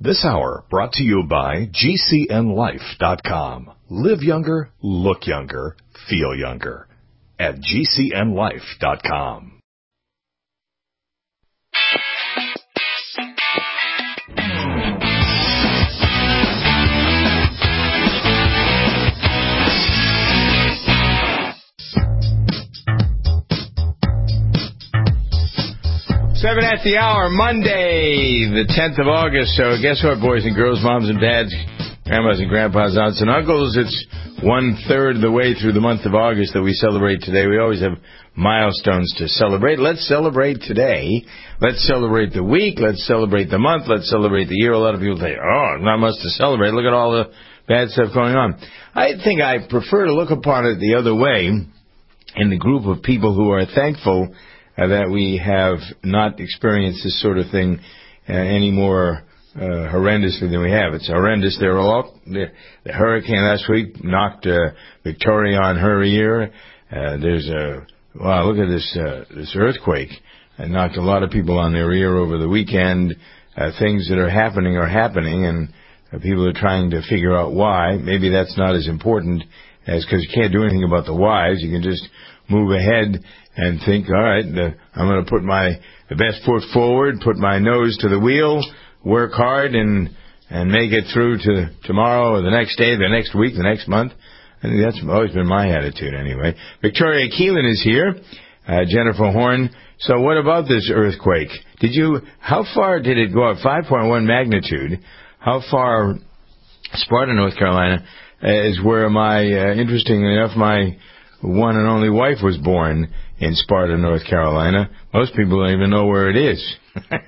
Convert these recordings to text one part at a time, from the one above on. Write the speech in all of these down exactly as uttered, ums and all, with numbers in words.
This hour brought to you by G C N life dot com. Live younger, look younger, feel younger at G C N life dot com. Seven at the hour, Monday, the tenth of August. So guess what, boys and girls, moms and dads, grandmas and grandpas, aunts and uncles? It's one-third of the way through the month of August that we celebrate today. We always have milestones to celebrate. Let's celebrate today. Let's celebrate the week. Let's celebrate the month. Let's celebrate the year. A lot of people say, oh, not much to celebrate. Look at all the bad stuff going on. I think I prefer to look upon it the other way, in the group of people who are thankful Uh, that we have not experienced this sort of thing uh, any more uh, horrendously than we have. It's horrendous. They're all, the, the hurricane last week knocked uh, Victoria on her ear. Uh, there's a, wow, look at this, uh, this earthquake. It knocked a lot of people on their ear over the weekend. Uh, things that are happening are happening, and uh, people are trying to figure out why. Maybe that's not as important as, because you can't do anything about the whys. You can just move ahead and think, all right, uh, I'm going to put my the best foot forward, put my nose to the wheel, work hard, and and make it through to tomorrow or the next day, the next week, the next month. I think that's always been my attitude anyway. Victoria Keelan is here, uh, Jennifer Horn. So what about this earthquake? Did you, how far did it go up? five point one magnitude. How far, Sparta, North Carolina, uh, is where my, uh, interestingly enough, my one and only wife was born, in Sparta, North Carolina. Most people don't even know where it is.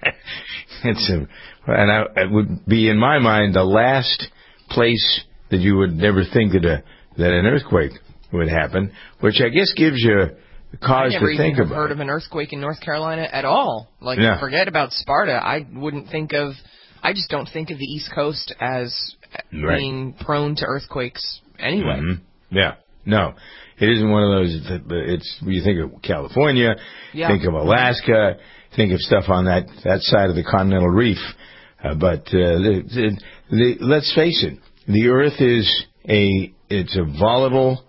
It's a, and I, it would be, in my mind, the last place that you would ever think that a that an earthquake would happen, which I guess gives you cause to think about. I never even have heard of an earthquake in North Carolina at all. Like, yeah. Forget about Sparta. I wouldn't think of. I just don't think of the East Coast as right. being prone to earthquakes anyway. Mm-hmm. Yeah. No. It isn't one of those, it's, you think of California, yeah. think of Alaska, think of stuff on that, that side of the continental reef. Uh, but, uh, the, the, the, let's face it, the earth is a, it's a volatile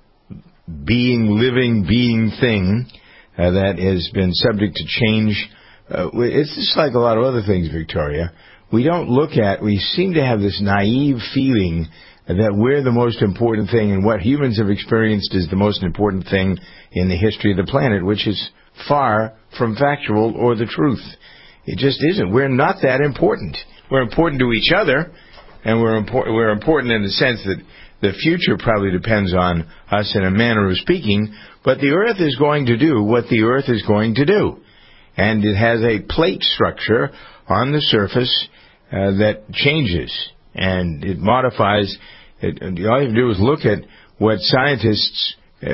being, living being thing, uh, that has been subject to change. Uh, it's just like a lot of other things, Victoria. We don't look at, we seem to have this naive feeling that we're the most important thing, and what humans have experienced is the most important thing in the history of the planet, which is far from factual or the truth. It just isn't. We're not that important. We're important to each other, and we're, impor- we're important in the sense that the future probably depends on us in a manner of speaking, but the earth is going to do what the earth is going to do. And it has a plate structure on the surface uh, that changes, and it modifies. It, all you have to do is look at what scientists,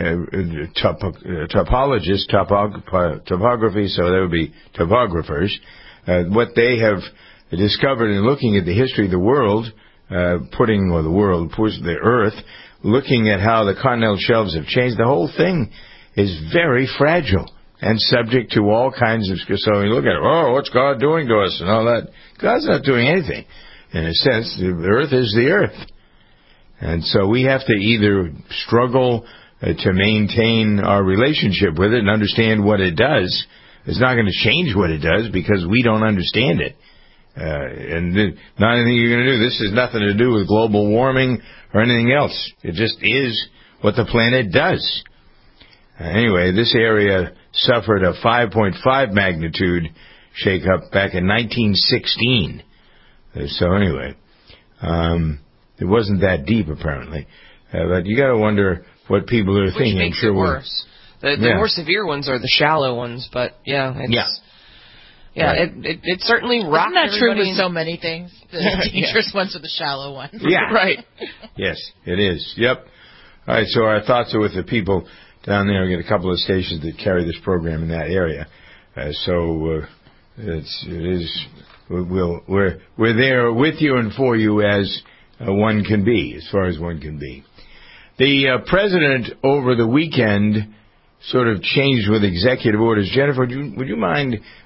uh, topo, uh, topologists, topog- topography, so that would be topographers, uh, what they have discovered in looking at the history of the world, uh, putting, or the world, the earth, looking at how the continental shelves have changed. The whole thing is very fragile and subject to all kinds of, so you look at it, oh, what's God doing to us and all that? God's not doing anything. In a sense, the earth is the earth. And so we have to either struggle uh, to maintain our relationship with it and understand what it does. It's not going to change what it does because we don't understand it. Uh, and th- not anything you're going to do. This has nothing to do with global warming or anything else. It just is what the planet does. Uh, anyway, this area suffered a five point five magnitude shake-up back in nineteen sixteen. Uh, so anyway, um... it wasn't that deep, apparently. Uh, but you got to wonder what people are Which thinking. Makes I'm sure it worse. The, the yeah. more severe ones are the shallow ones, but yeah, it's, yeah, yeah, right. it, it it certainly rocked. Isn't that true with in... so many things? The dangerous yeah. ones are the shallow ones. Yeah, right. Yes, it is. Yep. All right. So our thoughts are with the people down there. We got a couple of stations that carry this program in that area. Uh, so uh, it's it is we'll we're we're there with you and for you as Uh, one can be, as far as one can be. The uh, president over the weekend sort of changed with executive orders. Jennifer, would you, would you mind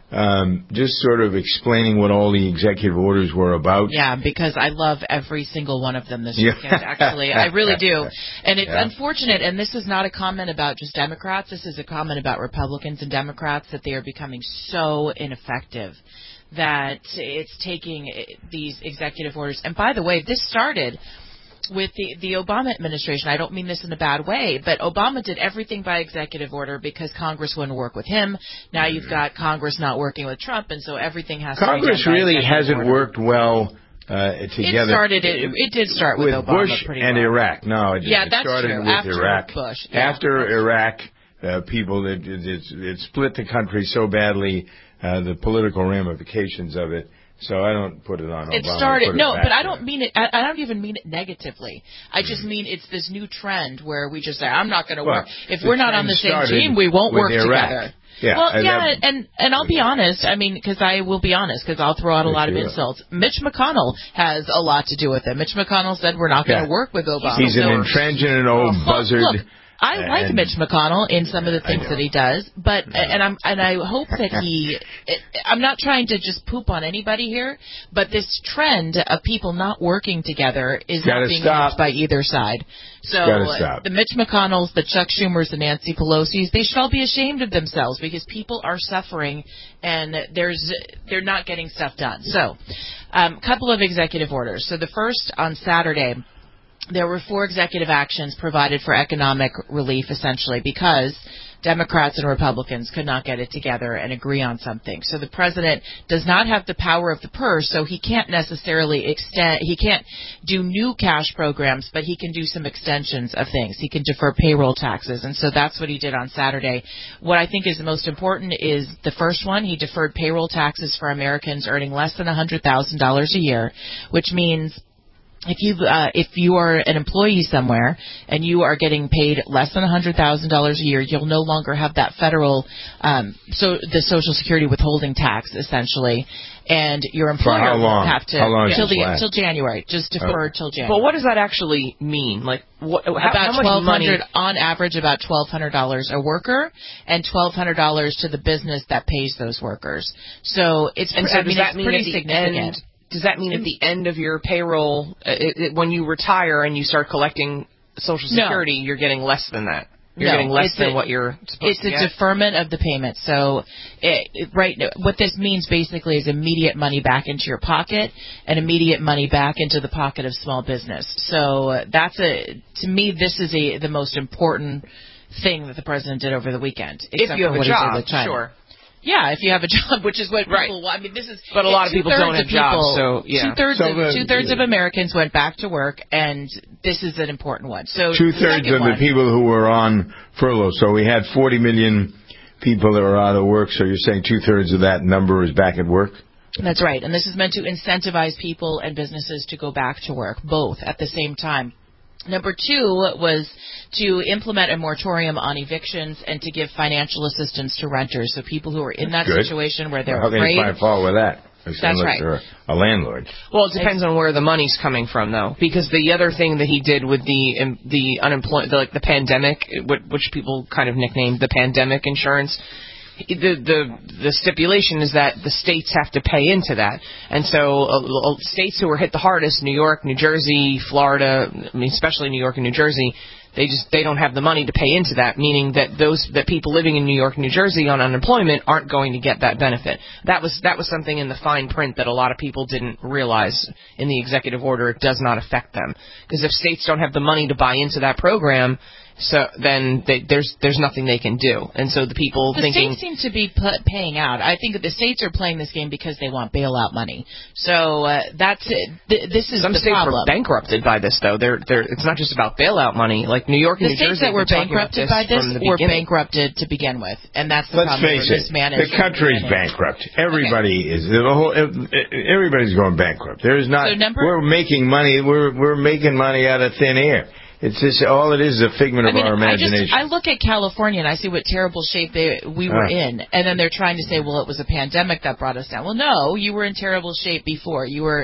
um, just sort of explaining what all the executive orders were about? Yeah, because I love every single one of them this weekend, actually. I really do. And it's yeah. unfortunate, and this is not a comment about just Democrats. This is a comment about Republicans and Democrats, that they are becoming so ineffective that it's taking these executive orders. And by the way, this started with the, the Obama administration. I don't mean this in a bad way, but Obama did everything by executive order because Congress wouldn't work with him. Now you've got Congress not working with Trump, and so everything has Congress to be done by really hasn't order. worked well uh, together. It started. It, it did start with, with Obama Bush pretty and well. Iraq. No, it, yeah, it that's started true. with After Iraq. Bush, yeah, After Iraq, uh, people it, it, it, it split the country so badly. Uh, the political ramifications of it. So I don't put it on Obama. It started, it no, but I there. don't mean it, I, I don't even mean it negatively. I just mean it's this new trend where we just say, I'm not going to well, work. If we're not on the same team, we won't work Iraq. together. Yeah, well, and yeah, that, and, and I'll be honest, I mean, because I will be honest, because I'll throw out a lot of insults. Mitch McConnell has a lot to do with it. Mitch McConnell said we're not going to yeah. work with Obama. He's an intransigent old well, buzzard. Look, I and like Mitch McConnell in some of the things that he does, but and I'm and I hope that he. I'm not trying to just poop on anybody here, but this trend of people not working together is Gotta not being stop. used by either side. So uh, the Mitch McConnells, the Chuck Schumers, the Nancy Pelosi's, they should all be ashamed of themselves because people are suffering and there's they're not getting stuff done. So, a um, couple of executive orders. So the first on Saturday. There were four executive actions provided for economic relief, essentially, because Democrats and Republicans could not get it together and agree on something. So the president does not have the power of the purse, so he can't necessarily extend, he can't do new cash programs, but he can do some extensions of things. He can defer payroll taxes, and so that's what he did on Saturday. What I think is the most important is the first one. He deferred payroll taxes for Americans earning less than one hundred thousand dollars a year, which means If you uh, if you are an employee somewhere and you are getting paid less than one hundred thousand dollars a year, you'll no longer have that federal, um, so the Social Security withholding tax, essentially, and your employer will have to how long till the last? till January, just defer oh. till January. But what does that actually mean? Like what? How, about how twelve much hundred money? On average, about twelve hundred dollars a worker, and twelve hundred dollars to the business that pays those workers. So it's and so I does mean, that it's mean pretty at the significant. End, Does that mean at the end of your payroll, it, it, when you retire and you start collecting Social Security, no. you're getting less than that? You're no, getting less than a, what you're supposed it's to get? It's a deferment of the payment. So, it, it, right, what this means basically is immediate money back into your pocket and immediate money back into the pocket of small business. So uh, that's a, to me, this is a the most important thing that the president did over the weekend. If you have a job, sure. Yeah, if you have a job, which is what right. people want. I mean, this is. But a lot of people don't have people, jobs, so yeah. Two thirds so of the, two thirds of Americans went back to work, and this is an important one. So two thirds of one, the people who were on furlough. So we had forty million people that were out of work. So you're saying two thirds of that number is back at work? That's right, and this is meant to incentivize people and businesses to go back to work, both at the same time. Number two was to implement a moratorium on evictions and to give financial assistance to renters. So people who are in that Good. situation where they're well, how afraid. How can you find fault with that? That's right. They're a landlord. Well, it depends on where the money's coming from, though, because the other thing that he did with the um, the unemployment, the, like the pandemic, which people kind of nicknamed the pandemic insurance. The, the the stipulation is that the states have to pay into that, and so uh, states who were hit the hardest, New York, New Jersey, Florida, I mean especially New York and New Jersey, they just they don't have the money to pay into that, meaning that those that people living in New York and New Jersey on unemployment aren't going to get that benefit. That was that was something in the fine print that a lot of people didn't realize in the executive order. It does not affect them, because if states don't have the money to buy into that program, so then they, there's there's nothing they can do, and so the people the thinking states seem to be put, paying out. I think that the states are playing this game because they want bailout money. So uh, that's it. Th- this is some the states problem. were bankrupted by this, though. They're they're it's not just about bailout money. Like New York and the New states Jersey that were bankrupted by this were beginning. bankrupted to begin with, and that's the Let's problem. face it, mismanaged the country's bankrupt. Everybody okay. is. The whole everybody's going bankrupt. There is not. So number, we're making money. We're we're making money out of thin air. It's just all it is is a figment of I mean, our imagination. I, just, I look at California and I see what terrible shape they, we were uh. in, and then they're trying to say, well, it was a pandemic that brought us down. Well, no, you were in terrible shape before. You were,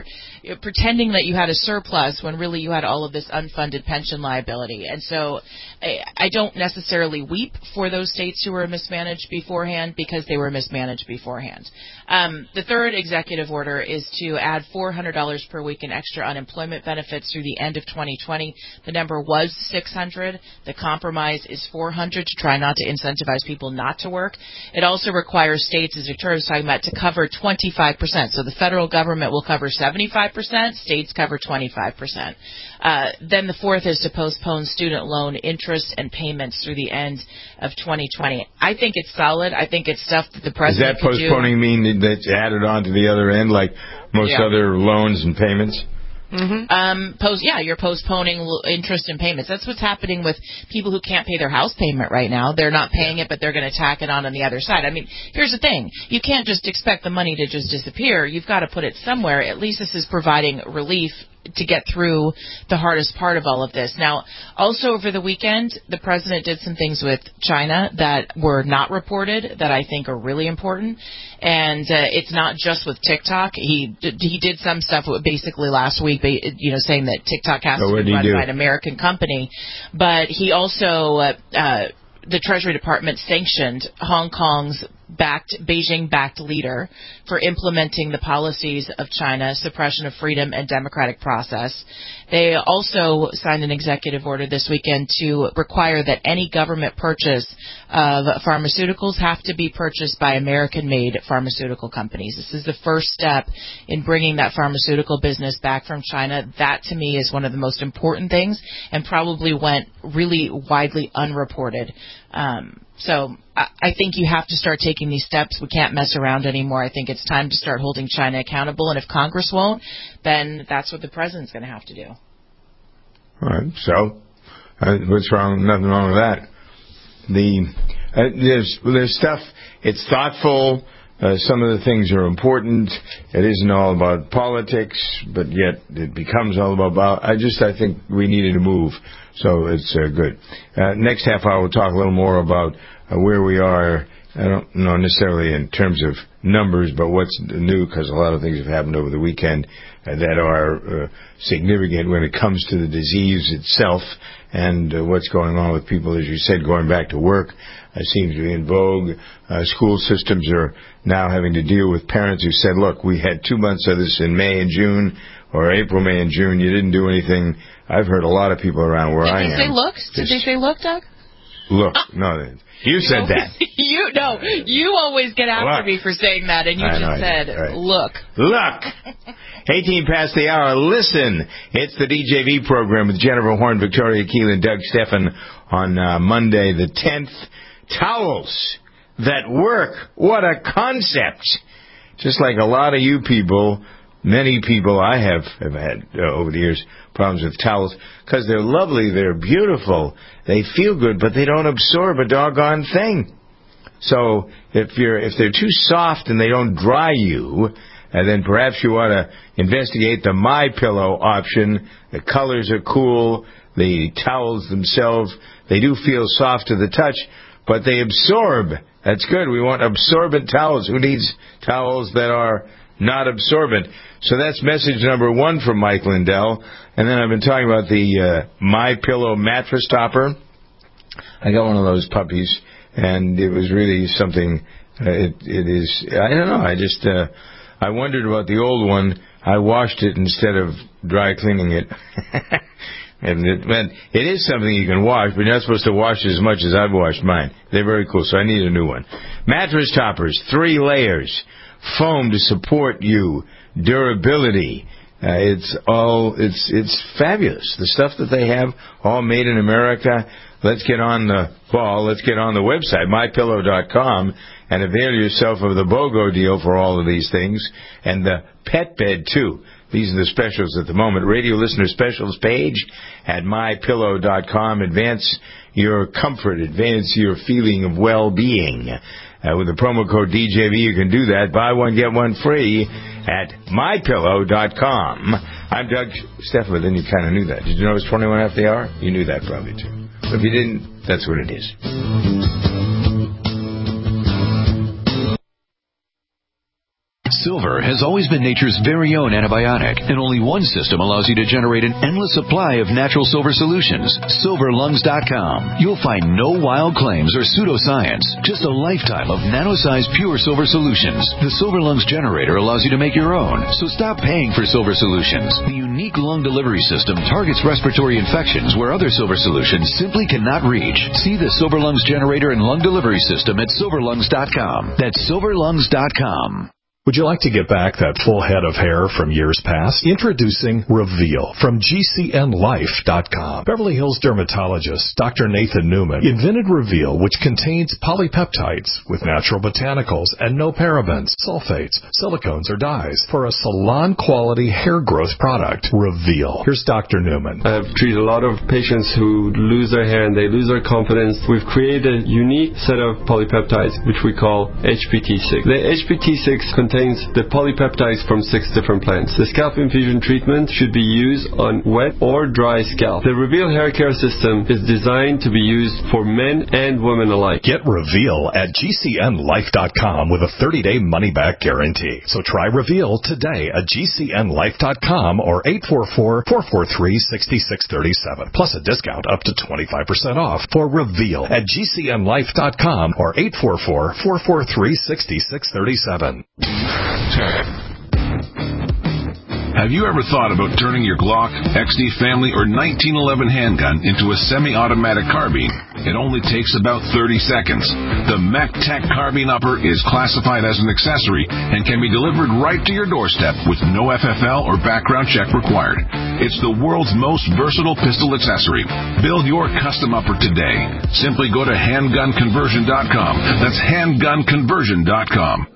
you know, pretending that you had a surplus when really you had all of this unfunded pension liability. And so I, I don't necessarily weep for those states who were mismanaged beforehand because they were mismanaged beforehand. Um, the third executive order is to add four hundred dollars per week in extra unemployment benefits through the end of twenty twenty. The number was six hundred. The compromise is four hundred to try not to incentivize people not to work. It also requires states, as Victoria was talking about, to cover twenty-five percent. So the federal government will cover seventy-five percent, states cover twenty-five percent. Uh, then the fourth is to postpone student loan interest and payments through the end of twenty twenty. I think it's solid. I think it's stuff that the president could do. Does that postponing mean that it's added on to the other end, like most yeah. other loans and payments? Mm-hmm. Um, post, yeah, you're postponing interest and payments. That's what's happening with people who can't pay their house payment right now. They're not paying it, but they're going to tack it on on the other side. I mean, here's the thing. You can't just expect the money to just disappear. You've got to put it somewhere. At least this is providing relief to get through the hardest part of all of this. Now, also over the weekend, the president did some things with China that were not reported that I think are really important. And uh, it's not just with TikTok. He he did some stuff basically last week, you know, saying that TikTok has so to be run do? by an American company. But he also, uh, uh, the Treasury Department sanctioned Hong Kong's backed, Beijing-backed leader for implementing the policies of China, suppression of freedom and democratic process. They also signed an executive order this weekend to require that any government purchase of pharmaceuticals have to be purchased by American-made pharmaceutical companies. This is the first step in bringing that pharmaceutical business back from China. That, to me, is one of the most important things and probably went really widely unreported. Um, so I, I think you have to start taking these steps. We can't mess around anymore. I think it's time to start holding China accountable. And if Congress won't, then that's what the president's going to have to do. All right. So uh, what's wrong? Nothing wrong with that. The uh, there's there's stuff. It's thoughtful. Uh, some of the things are important. It isn't all about politics, but yet it becomes all about. I just I think we needed to move. So it's uh, good. Uh, next half hour, we'll talk a little more about uh, where we are. I don't know necessarily in terms of numbers, but what's new, because a lot of things have happened over the weekend uh, that are uh, significant when it comes to the disease itself and uh, what's going on with people, as you said, going back to work uh, seems to be in vogue. Uh, school systems are now having to deal with parents who said, look, we had two months of this in May and June, or April, May, and June. You didn't do anything. I've heard a lot of people around where Did I am. Did they say look? Did they say look, Doug? Look. No, you said no, that. you No, you always get after look. me for saying that, and you I just know, said, right. look. Look. eighteen past the hour. Listen. It's the D J V program with Jennifer Horn, Victoria Keelan, Doug Steffen on uh, Monday the tenth. Towels that work. What a concept. Just like a lot of you people, many people I have, have had uh, over the years problems with towels because they're lovely, they're beautiful, they feel good, but they don't absorb a doggone thing. So if you're if they're too soft and they don't dry you, and then perhaps you ought to investigate the MyPillow option. The colors are cool. The towels themselves, they do feel soft to the touch, but they absorb. That's good. We want absorbent towels. Who needs towels that are not absorbent? So that's message number one from Mike Lindell. And then I've been talking about the uh, MyPillow mattress topper. I got one of those puppies, and it was really something. Uh, it, it is. I don't know. I just uh, I wondered about the old one. I washed it instead of dry cleaning it. And it, man, it is something you can wash, but you're not supposed to wash it as much as I've washed mine. They're very cool, so I need a new one. Mattress toppers, three layers, foam to support you, durability. Uh, it's all it's it's fabulous. The stuff that they have, all made in America. Let's get on the ball. Let's get on the website, my pillow dot com, and avail yourself of the BOGO deal for all of these things, and the pet bed too. These are the specials at the moment. Radio listener specials page at my pillow dot com. Advance your comfort. Advance your feeling of well-being. Uh, with the promo code D J V, you can do that. Buy one, get one free at my pillow dot com. I'm Doug Steffen. Then you kind of knew that. Did you know it was twenty-one after the hour? You knew that probably, too. But if you didn't, that's what it is. Silver has always been nature's very own antibiotic, and only one system allows you to generate an endless supply of natural silver solutions. silver lungs dot com. You'll find no wild claims or pseudoscience, just a lifetime of nano-sized pure silver solutions. The Silver Lungs generator allows you to make your own, so stop paying for silver solutions. The unique lung delivery system targets respiratory infections where other silver solutions simply cannot reach. See the Silver Lungs generator and lung delivery system at silver lungs dot com. That's silver lungs dot com. Would you like to get back that full head of hair from years past? Introducing Reveal from G C N life dot com. Beverly Hills dermatologist Doctor Nathan Newman invented Reveal, which contains polypeptides with natural botanicals and no parabens, sulfates, silicones, or dyes for a salon-quality hair growth product. Reveal. Here's Doctor Newman. I've treated a lot of patients who lose their hair and they lose their confidence. We've created a unique set of polypeptides, which we call H P T six. The H P T six contains contains the polypeptides from six different plants. The scalp infusion treatment should be used on wet or dry scalp. The Reveal hair care system is designed to be used for men and women alike. Get Reveal at G C N life dot com with a thirty-day money-back guarantee. So try Reveal today at G C N life dot com or eight four four, four four three, six six three seven. Plus a discount up to twenty-five percent off for Reveal at G C N life dot com or eight four four, four four three, six six three seven. Have you ever thought about turning your Glock, X D Family, or nineteen eleven handgun into a semi-automatic carbine? It only takes about thirty seconds. The MechTech Carbine Upper is classified as an accessory and can be delivered right to your doorstep with no F F L or background check required. It's the world's most versatile pistol accessory. Build your custom upper today. Simply go to handgun conversion dot com. That's handgun conversion dot com.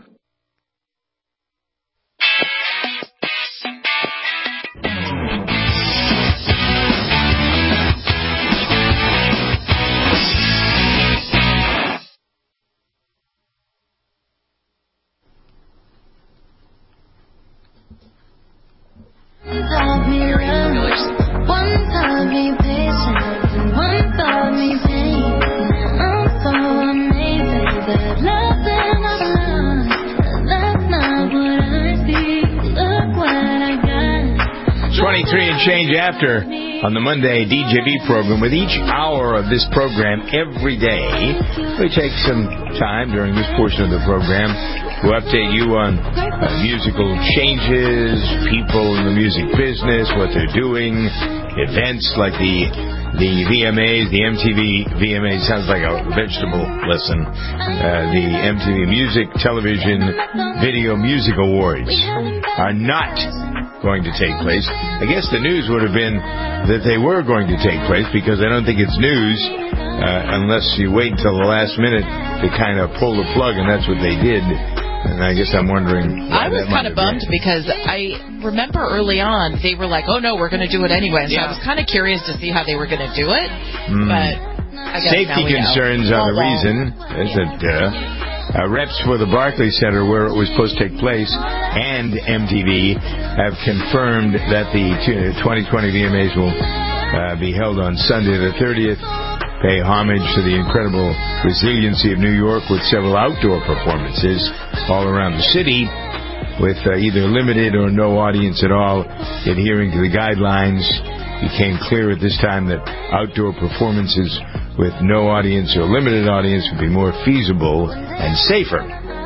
twenty-three and change after on the Monday D J B program. With each hour of this program every day, we take some time during this portion of the program to update you on uh, musical changes, people in the music business, what they're doing, events like the the V M As, the M T V V M As, sounds like a vegetable lesson, uh, the M T V Music Television Video Music Awards are not going to take place. I guess the news would have been that they were going to take place, because I don't think it's news uh, unless you wait until the last minute to kind of pull the plug, and that's what they did. And I guess I'm wondering why I was kind of bummed been. because I remember early on they were like, oh no, we're going to do it anyway. So yeah. I was kind of curious to see how they were going to do it. Mm. But I guess safety concerns know. are the well, reason. Is that uh, Uh, reps for the Barclays Center, where it was supposed to take place, and M T V have confirmed that the twenty twenty V M As will uh, be held on Sunday the thirtieth. Pay homage to the incredible resiliency of New York with several outdoor performances all around the city, with uh, either limited or no audience at all, adhering to the guidelines. It became clear at this time that outdoor performances with no audience or limited audience would be more feasible and safer.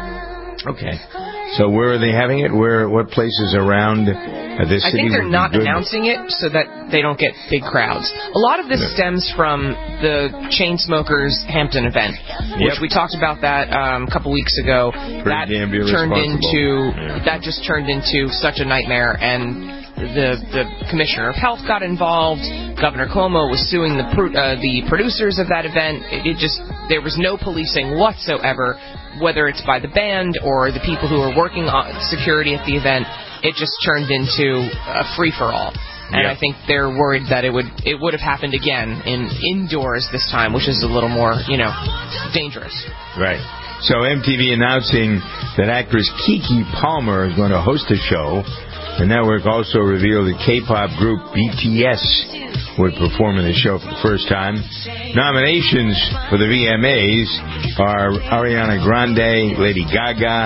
Okay. So where are they having it? Where? What places around uh, this I city? think they're not announcing it so that they don't get big crowds. A lot of this yeah. stems from the Chainsmokers Hampton event, which yep. we talked about that um, a couple weeks ago. Pretty that damn turned into yeah. that just turned into such a nightmare, and the the commissioner of health got involved. Governor Cuomo was suing the pro- uh, the producers of that event. It, it just there was no policing whatsoever, whether it's by the band or the people who are working on security at the event. It just turned into a free for all. And yep. I think they're worried that it would it would have happened again in indoors this time, which is a little more, you know, dangerous. Right. So M T V announcing that actress Keke Palmer is going to host a show. The network also revealed that K-pop group B T S would perform in the show for the first time. Nominations for the V M As are Ariana Grande, Lady Gaga,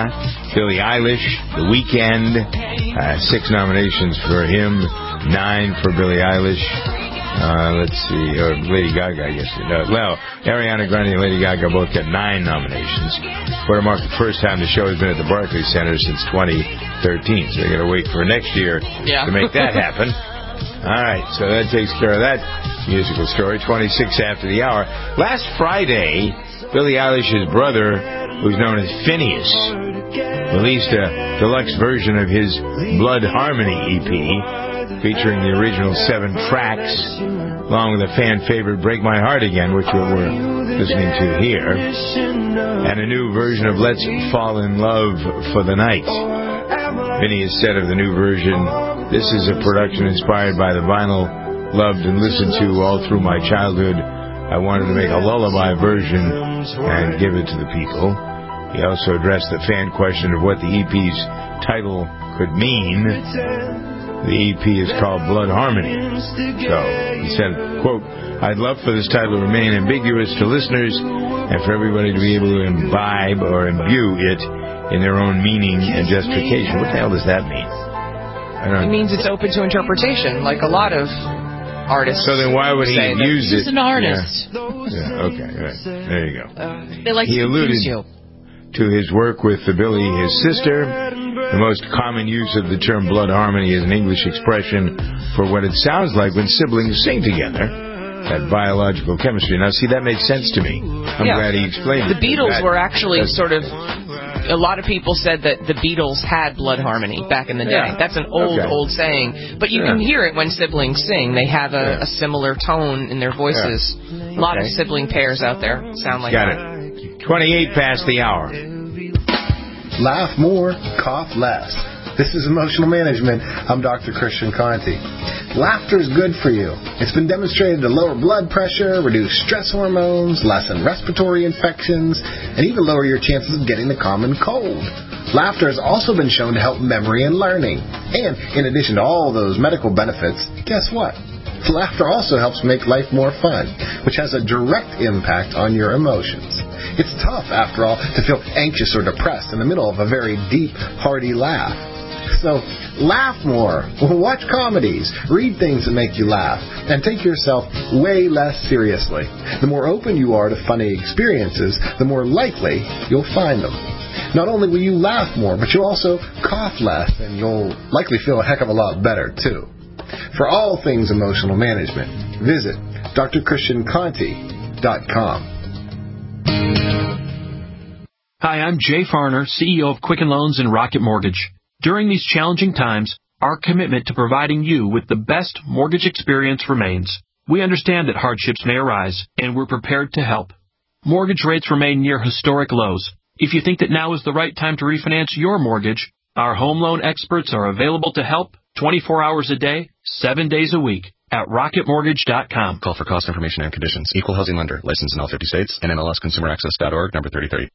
Billie Eilish, The Weeknd, uh, six nominations for him, nine for Billie Eilish. Uh, let's see, or Lady Gaga, I guess. No, well, Ariana Grande and Lady Gaga both got nine nominations. For to mark the first time the show has been at the Barclays Center since twenty thirteen, so they got to wait for next year yeah. to make that happen. All right, so that takes care of that musical story. twenty-six after the hour. Last Friday, Billie Eilish's brother, who's known as Phineas, released a deluxe version of his Blood Harmony E P, featuring the original seven tracks, along with a fan favorite, Break My Heart Again, which we're listening to here, and a new version of Let's Fall in Love for the Night. Phineas said of the new version, "This is a production inspired by the vinyl loved and listened to all through my childhood. I wanted to make a lullaby version and give it to the people." He also addressed the fan question of what the E P's title could mean. The E P is called Blood Harmony. So he said, quote, "I'd love for this title to remain ambiguous to listeners and for everybody to be able to imbibe or imbue it in their own meaning and justification." What the hell does that mean? I don't It means it's open to interpretation, like a lot of artists. So then why would he use it? He's an artist. Yeah. Yeah, okay, right. There you go. They like he to alluded confuse you. to his work with the Billie, his sister. The most common use of the term blood harmony is an English expression for what it sounds like when siblings sing together. That biological chemistry. Now, see, that makes sense to me. I'm yeah. glad he explained the it. The Beatles that, were actually sort of... A lot of people said that the Beatles had blood harmony back in the day. Yeah. That's an old, okay. old saying. But you yeah. can hear it when siblings sing. They have a, yeah. a similar tone in their voices. Yeah. A lot okay. of sibling pairs out there sound like Got that. it. twenty-eight past the hour. Laugh more, cough less. This is Emotional Management. I'm Doctor Christian Conti. Laughter is good for you. It's been demonstrated to lower blood pressure, reduce stress hormones, lessen respiratory infections, and even lower your chances of getting the common cold. Laughter has also been shown to help memory and learning. And in addition to all those medical benefits, guess what? Laughter also helps make life more fun, which has a direct impact on your emotions. It's tough, after all, to feel anxious or depressed in the middle of a very deep, hearty laugh. So, laugh more, watch comedies, read things that make you laugh, and take yourself way less seriously. The more open you are to funny experiences, the more likely you'll find them. Not only will you laugh more, but you'll also cough less, and you'll likely feel a heck of a lot better, too. For all things emotional management, visit D R Christian Conti dot com. Hi, I'm Jay Farner, C E O of Quicken Loans and Rocket Mortgage. During these challenging times, our commitment to providing you with the best mortgage experience remains. We understand that hardships may arise, and we're prepared to help. Mortgage rates remain near historic lows. If you think that now is the right time to refinance your mortgage, our home loan experts are available to help twenty-four hours a day, seven days a week at rocket mortgage dot com. Call for cost information and conditions. Equal housing lender. Licensed in all fifty states. N M L S consumer access dot org, number thirty thirty.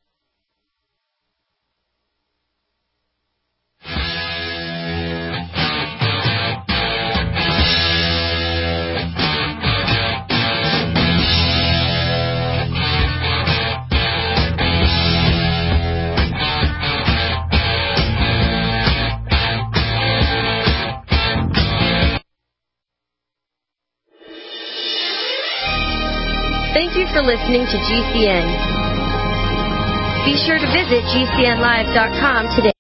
Thank you for listening to G C N. Be sure to visit G C N live dot com today.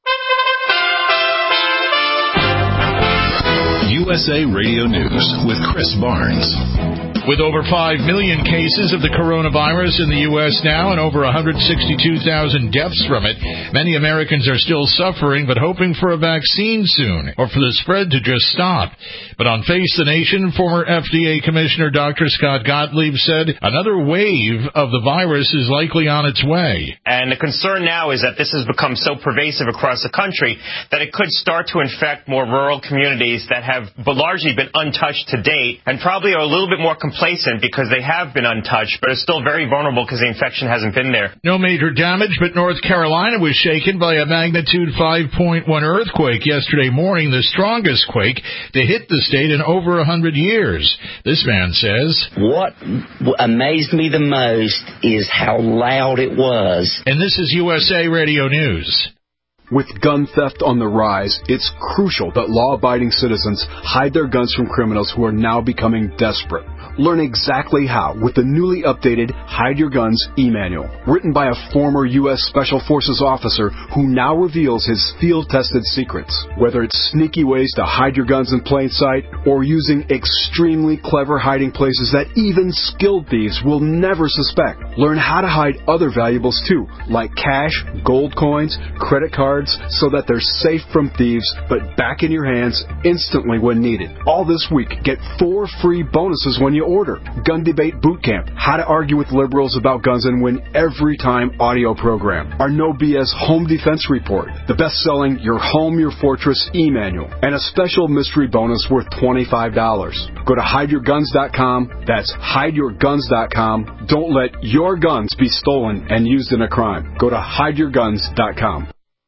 U S A Radio News with Chris Barnes. With over five million cases of the coronavirus in the U S now and over one hundred sixty-two thousand deaths from it, many Americans are still suffering but hoping for a vaccine soon or for the spread to just stop. But on Face the Nation, former F D A Commissioner Doctor Scott Gottlieb said another wave of the virus is likely on its way. And the concern now is that this has become so pervasive across the country that it could start to infect more rural communities that have largely been untouched to date and probably are a little bit more complacent because they have been untouched, but are still very vulnerable because the infection hasn't been there. No major damage, but North Carolina was shaken by a magnitude five point one earthquake yesterday morning, the strongest quake to hit the state in over one hundred years. This man says, "What amazed me the most is how loud it was." And this is U S A Radio News. With gun theft on the rise, it's crucial that law-abiding citizens hide their guns from criminals who are now becoming desperate. Learn exactly how with the newly updated Hide Your Guns e-manual, written by a former U S Special Forces officer who now reveals his field-tested secrets. Whether it's sneaky ways to hide your guns in plain sight or using extremely clever hiding places that even skilled thieves will never suspect. Learn how to hide other valuables too, like cash, gold coins, credit cards, so that they're safe from thieves but back in your hands instantly when needed. All this week, get four free bonuses when you order. Gun Debate Bootcamp, how to argue with liberals about guns and win every time audio program. Our No B S Home Defense Report, the best-selling Your Home, Your Fortress e-manual, and a special mystery bonus worth twenty-five dollars. Go to hide your guns dot com. That's hide your guns dot com. Don't let your guns be stolen and used in a crime. Go to hide your guns dot com.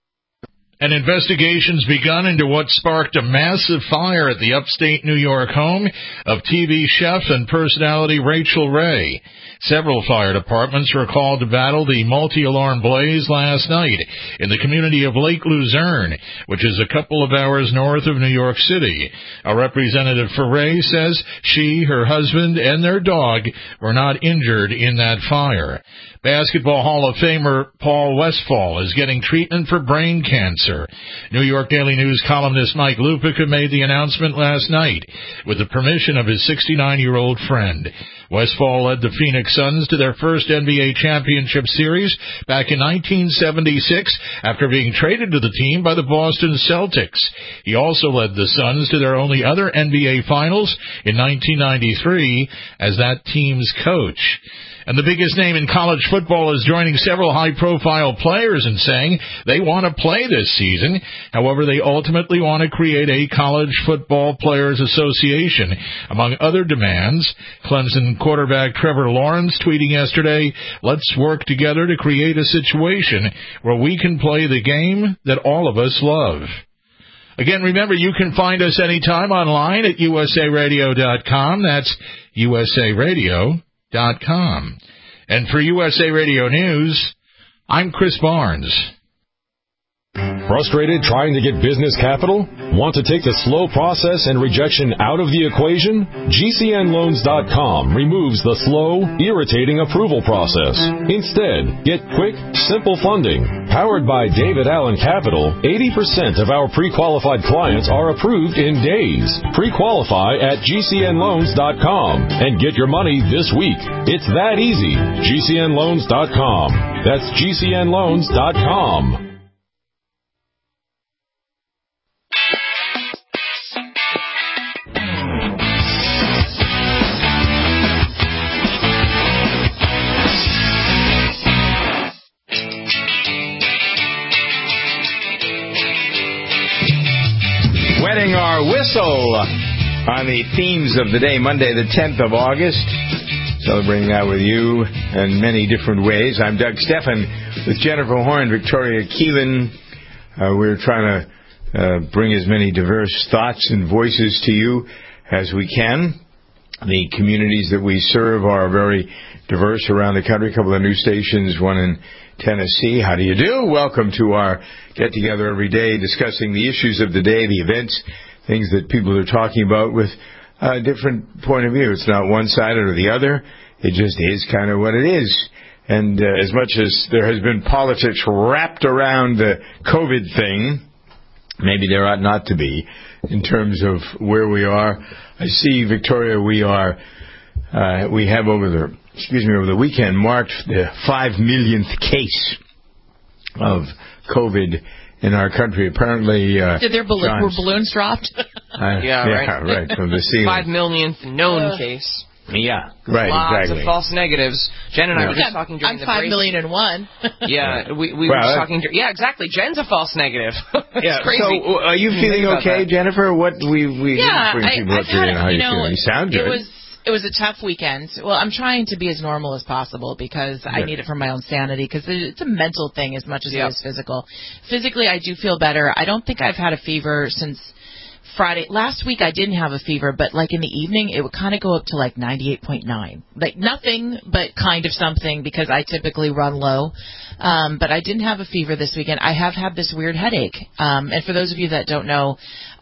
An investigation's begun into what sparked a massive fire at the upstate New York home of T V chef and personality Rachel Ray. Several fire departments were called to battle the multi-alarm blaze last night in the community of Lake Luzerne, which is a couple of hours north of New York City. A representative for Ray says she, her husband, and their dog were not injured in that fire. Basketball Hall of Famer Paul Westphal is getting treatment for brain cancer. New York Daily News columnist Mike Lupica made the announcement last night with the permission of his sixty-nine-year-old friend. Westphal led the Phoenix Suns to their first N B A championship series back in nineteen seventy-six after being traded to the team by the Boston Celtics. He also led the Suns to their only other N B A finals in nineteen ninety-three as that team's coach. And the biggest name in college football is joining several high-profile players in saying they want to play this season. However, they ultimately want to create a College Football Players Association. Among other demands, Clemson quarterback Trevor Lawrence tweeting yesterday, "Let's work together to create a situation where we can play the game that all of us love." Again, remember, you can find us anytime online at U S A radio dot com. That's U S A radio dot com. And for U S A Radio News, I'm Chris Barnes. Frustrated trying to get business capital? Want to take the slow process and rejection out of the equation? G C N loans dot com removes the slow, irritating approval process. Instead, get quick, simple funding. Powered by David Allen Capital, eighty percent of our pre-qualified clients are approved in days. Pre-qualify at G C N loans dot com and get your money this week. It's that easy. G C N loans dot com. That's G C N loans dot com. Wetting our whistle on the themes of the day, Monday the tenth of August. Celebrating that with you in many different ways. I'm Doug Stephan with Jennifer Horn, Victoria Keelan. Uh, we're trying to uh, bring as many diverse thoughts and voices to you as we can. The communities that we serve are very diverse around the country. A couple of new stations, one in Tennessee. How do you do? Welcome to our get-together every day discussing the issues of the day, the events, things that people are talking about with a different point of view. It's not one-sided or the other. It just is kind of what it is. And uh, as much as there has been politics wrapped around the COVID thing, maybe there ought not to be in terms of where we are. I see, Victoria, we are, uh, we have over the, excuse me, over the weekend marked the five millionth case of COVID in our country. Apparently, uh, Did their balloon, were balloons dropped? uh, yeah, yeah, right. right, from the ceiling. Five millionth known uh, case. Yeah, right, Lots exactly. of false negatives. Jen and yeah. I were just talking during I'm the five break. million and one. yeah, we, we well, were talking. Yeah, exactly. Jen's a false negative. It's yeah, crazy. So, are you feeling okay, that. Jennifer? What we we yeah, bring people I, up here and how you, you know, feeling? You sound good. It was it was a tough weekend. Well, I'm trying to be as normal as possible because yeah. I need it for my own sanity. Because it's a mental thing as much as yep. it is physical. Physically, I do feel better. I don't think I've had a fever since Friday. Last week I didn't have a fever, but like in the evening it would kind of go up to like ninety-eight point nine. Like nothing, but kind of something because I typically run low. Um, but I didn't have a fever this weekend. I have had this weird headache. Um, and for those of you that don't know,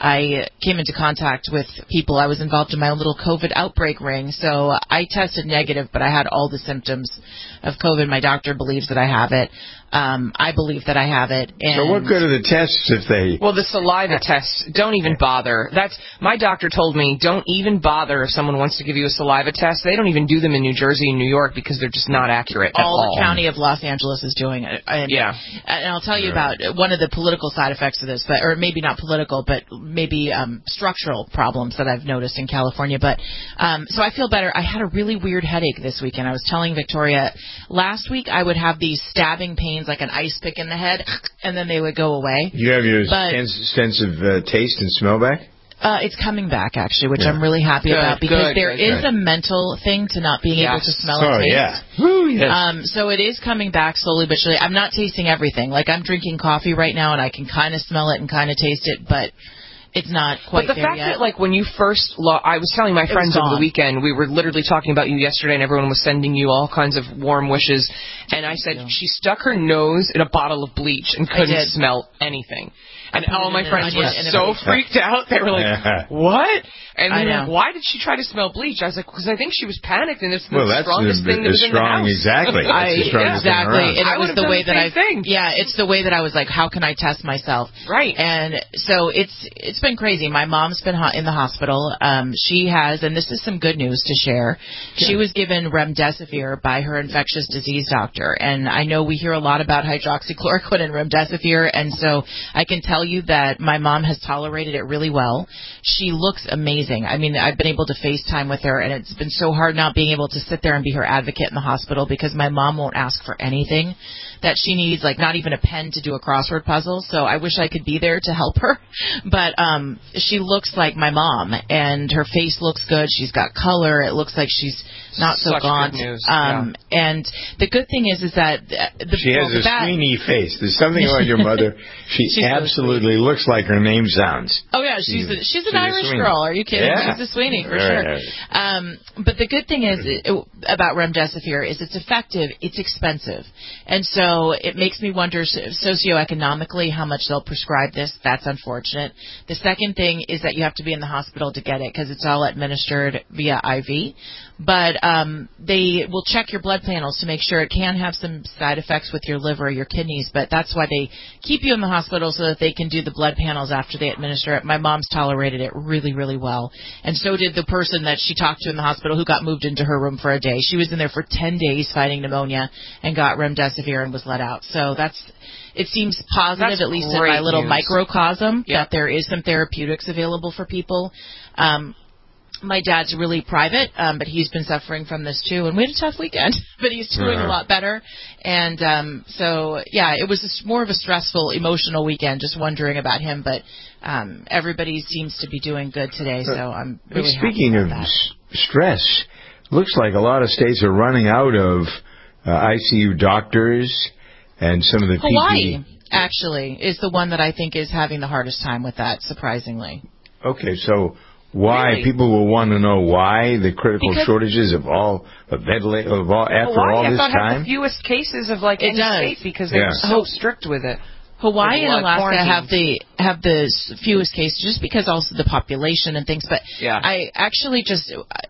I came into contact with people. I was involved in my own little COVID outbreak ring. So I tested negative, but I had all the symptoms of COVID. My doctor believes that I have it. Um, I believe that I have it. And so what good are the tests if they... Well, the saliva tests, don't even bother. That's my doctor told me, don't even bother if someone wants to give you a saliva test. They don't even do them in New Jersey and New York because they're just not accurate at all. All the county of Los Angeles is doing it. And, yeah. And I'll tell you about one of the political side effects of this, but or maybe not political, but maybe um, structural problems that I've noticed in California. But um, so I feel better. I had a really weird headache this weekend. I was telling Victoria, last week I would have these stabbing pains like an ice pick in the head, and then they would go away. You have your but, sense, sense of uh, taste and smell back? Uh, it's coming back, actually, which yeah. I'm really happy good, about because good, there good, is good. a mental thing to not being yes. able to smell oh, and taste. yeah. Woo, yes. Um, so it is coming back slowly but surely. I'm not tasting everything. Like, I'm drinking coffee right now, and I can kind of smell it and kind of taste it, but it's not quite But the there fact yet. that, like, when you first, lo- I was telling my friends over the weekend, we were literally talking about you yesterday, and everyone was sending you all kinds of warm wishes. And I said she stuck her nose in a bottle of bleach and couldn't smell anything. And all my friends were so freaked out. They were like, what? And they were like, why did she try to smell bleach? I was like, because I think she was panicked, and it's the well, that's strongest the, thing that was in the strong, house. Exactly. That's I, the strongest exactly. thing And it I was the way the that I, thing. yeah, it's the way that I was like, how can I test myself? Right. And so it's it's been crazy. My mom's been ho- in the hospital. Um, she has, and this is some good news to share. Yeah. She was given remdesivir by her infectious disease doctor, and I know we hear a lot about hydroxychloroquine and remdesivir, and so I can tell you that my mom has tolerated it really well. She looks amazing. I mean, I've been able to FaceTime with her, and it's been so hard not being able to sit there and be her advocate in the hospital because my mom won't ask for anything that she needs, like not even a pen to do a crossword puzzle. So I wish I could be there to help her. But um, she looks like my mom, and her face looks good. She's got color. It looks like she's not so Such gaunt. Good news. Um, yeah. And the good thing is, is that the, she has well, a that, Sweeney face. There's something about your mother. She She's absolutely so looks like her name sounds. Oh yeah, she's a, she's, she's an Irish Sweeney. girl. Are you kidding? Yeah. She's a Sweeney for right, sure. Right. Um, but the good thing is it, about remdesivir is it's effective. It's expensive, and so it makes me wonder socioeconomically how much they'll prescribe this. That's unfortunate. The second thing is that you have to be in the hospital to get it because it's all administered via I V. But um, they will check your blood panels to make sure it can have some side effects with your liver or your kidneys. But that's why they keep you in the hospital so that they can do the blood panels after they administer it. My mom's tolerated it really, really well. And so did the person that she talked to in the hospital who got moved into her room for a day. She was in there for ten days fighting pneumonia and got remdesivir and was let out. So that's... It seems positive, That's at least in my little news. microcosm, yep. that there is some therapeutics available for people. Um, my dad's really private, um, but he's been suffering from this too. And we had a tough weekend, but he's doing uh-huh. a lot better. And um, so, yeah, it was a, more of a stressful, emotional weekend, just wondering about him. But um, everybody seems to be doing good today, so I'm really Speaking happy of about that. s- stress, looks like a lot of states are running out of uh, I C U doctors. And some of the Hawaii, P P E. actually, is the one that I think is having the hardest time with that, surprisingly. Okay, so why really? people will want to know why the critical because shortages of all of ventilators of all after Hawaii, all I this thought time? had the fewest cases of like it any does. state because they yeah. were so strict with it. Hawaii and Alaska quarantines. have the have the fewest cases just because also the population and things. But yeah. I actually just.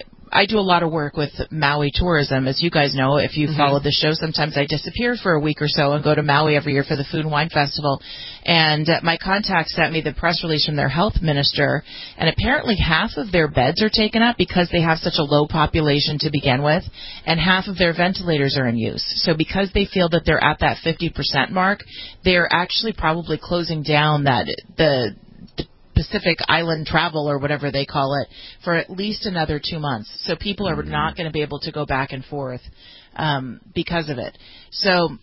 I do a lot of work with Maui tourism. As you guys know, if you mm-hmm. follow the show, sometimes I disappear for a week or so and go to Maui every year for the Food and Wine Festival. And uh, my contact sent me the press release from their health minister, and apparently half of their beds are taken up because they have such a low population to begin with, and half of their ventilators are in use. So because they feel that they're at that fifty percent mark, they're actually probably closing down that the Pacific Island travel or whatever they call it for at least another two months. So people are mm-hmm. not going to be able to go back and forth um, because of it. So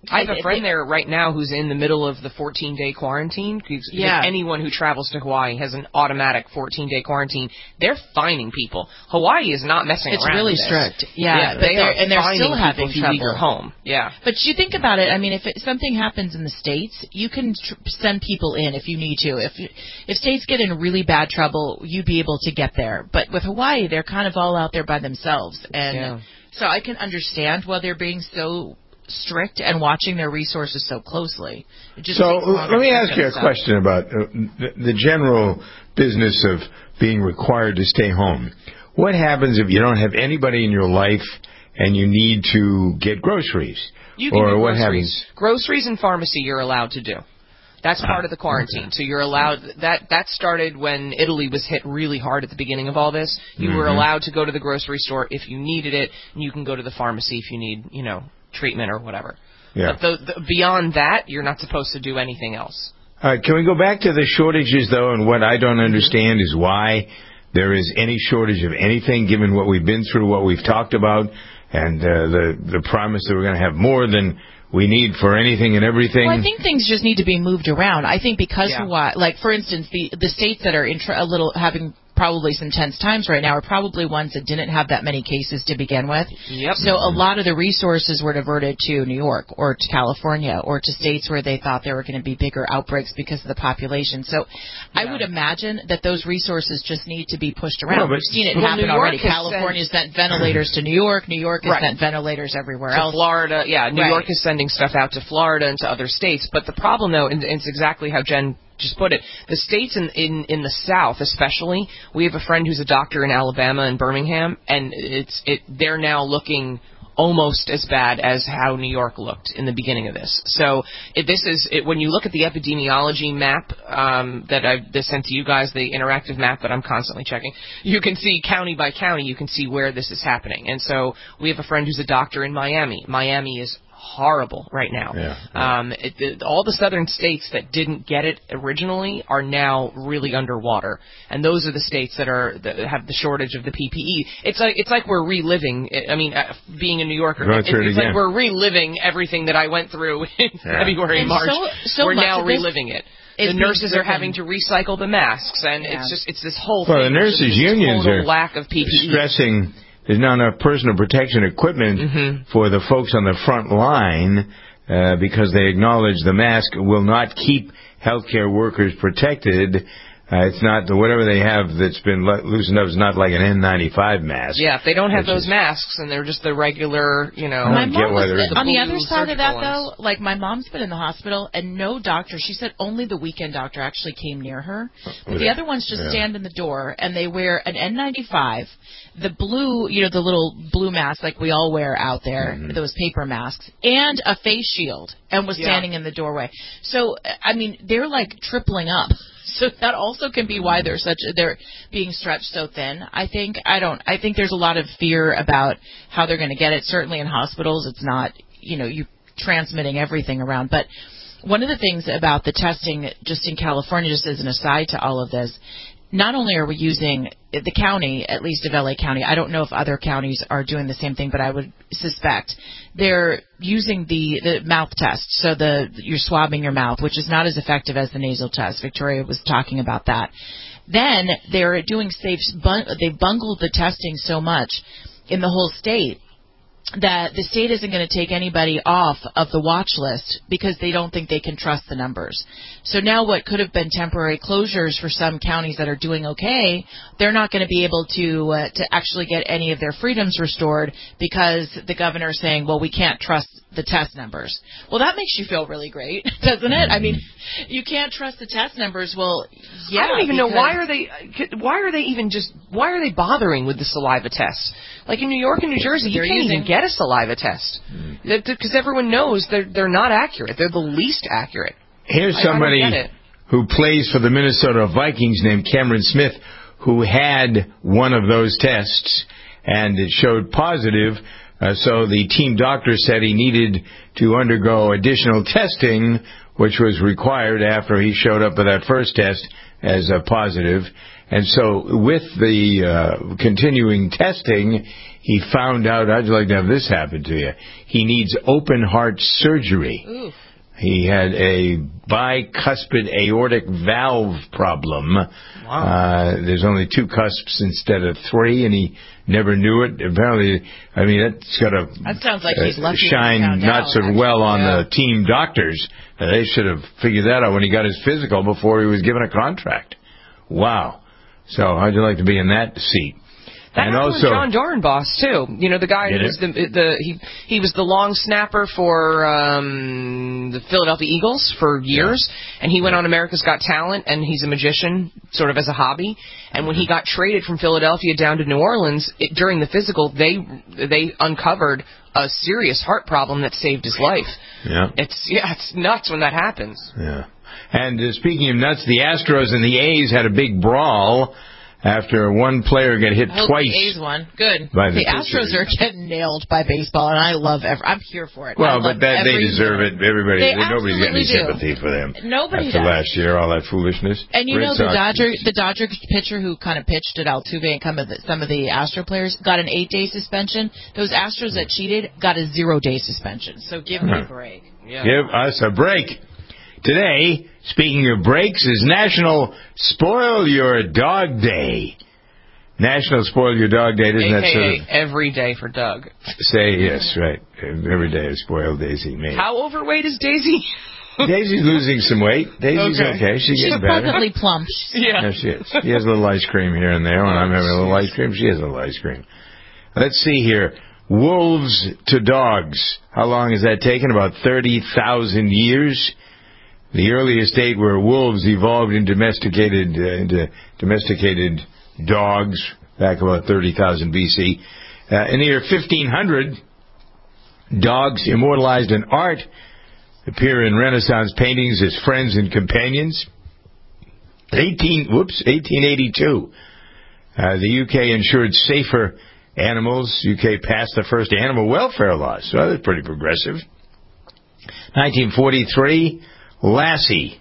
I have a friend there right now who's in the middle of the fourteen-day quarantine. Yeah. Anyone who travels to Hawaii has an automatic fourteen-day quarantine. They're fining people. Hawaii is not messing it's around. It's really with strict. Yeah, yeah but they they're, are and they're still having if you trouble. leave your home. Yeah. But you think about it. I mean, if it, something happens in the States, you can tr- send people in if you need to. If if states get in really bad trouble, you'd be able to get there. But with Hawaii, they're kind of all out there by themselves, and yeah. so I can understand why they're being so strict and watching their resources so closely. It just so let me ask you a stuff. question about uh, the, the general business of being required to stay home. What happens if you don't have anybody in your life and you need to get groceries? You can or do what groceries. happens? Groceries and pharmacy you're allowed to do. That's part of the quarantine. So you're allowed that that started when Italy was hit really hard at the beginning of all this. You mm-hmm. were allowed to go to the grocery store if you needed it, and you can go to the pharmacy if you need, you know, treatment or whatever. Yeah. But the, the, beyond that, you're not supposed to do anything else. All right, can we go back to the shortages though? And what I don't understand mm-hmm. is why there is any shortage of anything, given what we've been through, what we've talked about, and uh, the the promise that we're going to have more than we need for anything and everything. Well, I think things just need to be moved around. I think because yeah. Hawaii, like for instance, the the states that are in tr- a little having probably some tense times right now are probably ones that didn't have that many cases to begin with. Yep. So a lot of the resources were diverted to New York or to California or to states where they thought there were going to be bigger outbreaks because of the population. So yeah. I would imagine that those resources just need to be pushed around. Well, We've seen it well, happen New York already. California sent, sent ventilators to New York. New York has right. sent ventilators everywhere to else. Florida, yeah. New right. York is sending stuff out to Florida and to other states. But the problem, though, and it's exactly how Jen just put it, the states in, in, in the South especially, we have a friend who's a doctor in Alabama and Birmingham, and it's it they're now looking almost as bad as how New York looked in the beginning of this. So it, this is it, when you look at the epidemiology map um, that I sent to you guys, the interactive map that I'm constantly checking, you can see county by county, you can see where this is happening. And so we have a friend who's a doctor in Miami. Miami is horrible right now. Yeah, yeah. Um, it, it, all the southern states that didn't get it originally are now really underwater, and those are the states that are that have the shortage of the P P E. It's like it's like we're reliving. I mean, uh, being a New Yorker, Go it, through it it's again. like we're reliving everything that I went through in Yeah. February and And March. so, so we're much now of this reliving it. is The being nurses are driven- having to recycle the masks, and Yeah. it's just it's this whole Well, thing. the It's just nurses' this unions total are lack of P P E. stressing there's not enough personal protection equipment Mm-hmm. for the folks on the front line. Uh, because they acknowledge the mask will not keep healthcare workers protected. Uh, it's not the whatever they have that's been lo- loosened up is not like an N ninety-five mask. Yeah, if they don't have those is, masks and they're just the regular, you know. I My don't get mom why was, there isn't. on the blue other side of that, surgical though, like my mom's been in the hospital and no doctor. She said only the weekend doctor actually came near her. But the other ones just Yeah. stand in the door and they wear an N ninety-five, the blue, you know, the little blue mask like we all wear out there, Mm-hmm. those paper masks, and a face shield, and was Yeah. standing in the doorway. So I mean, they're like tripling up. So that also can be why they're such they're being stretched so thin. I think I don't. I think there's a lot of fear about how they're going to get it. Certainly in hospitals, it's not you know you transmitting everything around. But one of the things about the testing, just in California, just as an aside to all of this, not only are we using the county, at least of L A County, I don't know if other counties are doing the same thing, but I would suspect they're using the, the mouth test. So the you're swabbing your mouth, which is not as effective as the nasal test. Victoria was talking about that. Then they're doing safe. They've bungled the testing so much in the whole state that the state isn't going to take anybody off of the watch list because they don't think they can trust the numbers. So now what could have been temporary closures for some counties that are doing okay, they're not going to be able to uh, to actually get any of their freedoms restored because the governor is saying, well, we can't trust the test numbers. Well, that makes you feel really great, doesn't it? I mean, you can't trust the test numbers. Well, yeah. I don't even know why are they why are they even just why are they bothering with the saliva tests? Like in New York and New Jersey, you can't using. even get a saliva test because everyone knows they're they're not accurate. They're the least accurate. Here's I, somebody I don't get it. who plays for the Minnesota Vikings named Cameron Smith, who had one of those tests and it showed positive. Uh, so the team doctor said he needed to undergo additional testing, which was required after he showed up with that first test as a positive. And so with the uh, continuing testing, he found out, how'd you like to have this happen to you? He needs open heart surgery. Oof. He had a bicuspid aortic valve problem. Wow. Uh, there's only two cusps instead of three, and he never knew it. Apparently, I mean, that's got to that sounds like he's lucky shine not so actually. well on yeah. the team doctors. Uh, they should have figured that out when he got his physical before he was given a contract. Wow. So how'd you like to be in that seat? That and happened also, with John Dorenbos too. You know, the guy who was the, the he he was the long snapper for um, the Philadelphia Eagles for years, yeah. and he went on America's Got Talent, and he's a magician, sort of as a hobby. And when he got traded from Philadelphia down to New Orleans it, during the physical, they they uncovered a serious heart problem that saved his life. Yeah, it's yeah, it's nuts when that happens. Yeah, and uh, speaking of nuts, the Astros and the A's had a big brawl. After one player got hit I hope twice. The A's won. Good. By the, the Astros are getting nailed by baseball, and I love every, I'm here for it. Well, but that, they deserve it. Everybody, they nobody's getting any do. sympathy for them. Nobody After does. last year, all that foolishness. And you Red know, the Sox Dodger, is... the Dodger pitcher who kind of pitched at Altuve and some of the, some of the Astro players got an eight-day suspension. Those Astros that cheated got a zero-day suspension. So give me huh. a break. Yeah. Give us a break. Today, speaking of breaks, is National Spoil Your Dog Day. National Spoil Your Dog Day, isn't that sort of... every day for Doug. Say yes, right. Every day is Spoil Daisy. Maybe. How overweight is Daisy? Daisy's losing some weight. Daisy's okay. okay. She's, She's getting better. pleasantly plump. Yeah. Yes, she is. She has a little ice cream here and there. When I'm having a little ice cream, she has a little ice cream. Let's see here. Wolves to dogs. How long has that taken? About thirty thousand years. The earliest date where wolves evolved in domesticated, uh, into domesticated dogs back about thirty thousand B C. Uh, in the year fifteen hundred, dogs immortalized in art appear in Renaissance paintings as friends and companions. eighteen, whoops, eighteen eighty-two, uh, the U K ensured safer animals. U K passed the first animal welfare laws, so that's pretty progressive. nineteen forty-three, Lassie